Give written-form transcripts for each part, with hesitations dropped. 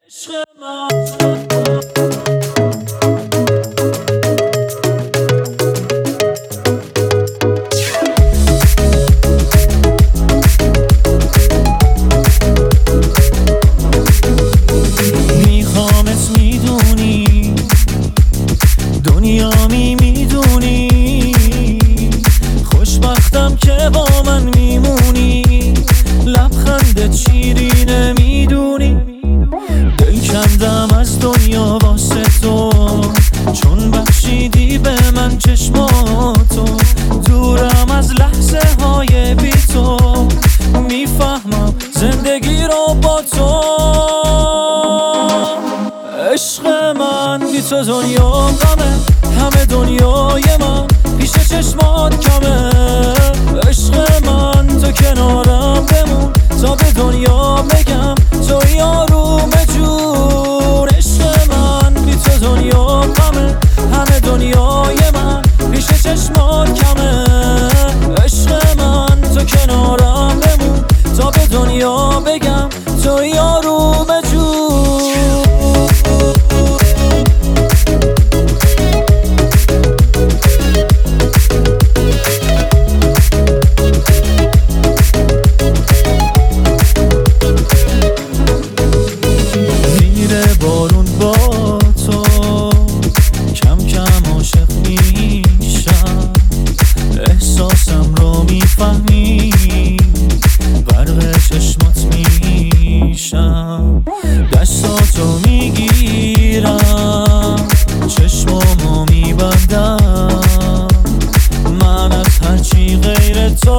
میخوامت میدونی دنیامی میدونی خوشبختم که با من میمونی لبخندت شیرینه میدونی دل کندم از دنیا واسه تو چون بخشیدی به من چشماتو دورم از لحظه های بی تو میفهمم زندگی رو با تو عشق من بی تو دنیا غمه همه دنیای من پیش چشمات کمه عشق من تو کنارم بمون تا به دنیا بگم توی آروم جون عشق من بی تو دنیا غمه همه دنیای من پیش چشمات کمه عشق من تو کنارم بمون تا به دنیا بگم توی آروم جون بارون با تو کم کم عاشق میشم احساسم رو میفهمی غرق چشمات میشم دستاتو میگیرم چشمامو میبندم من از هرچی غیر تو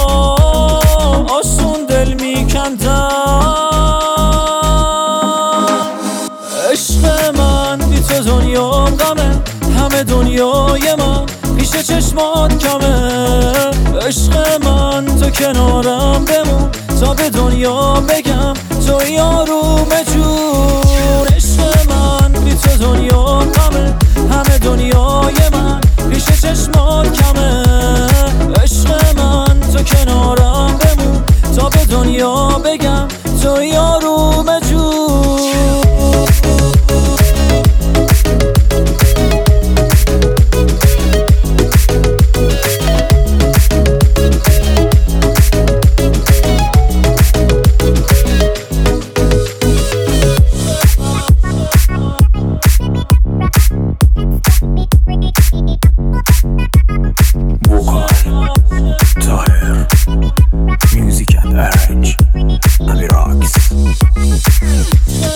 آسون دل میکندم عشق من بی تو دنیا غمه همه دنیای من پیش چشمات کمه عشق من تو کنارم بمون تا به دنیا بگم توی آروم جون عشق من بی تو دنیا غمه همه دنیای من پیش چشمات کمه عشق من تو کنارم بمون تا به دنیا بگم توی آروم جون Music and arrange Ami Rocks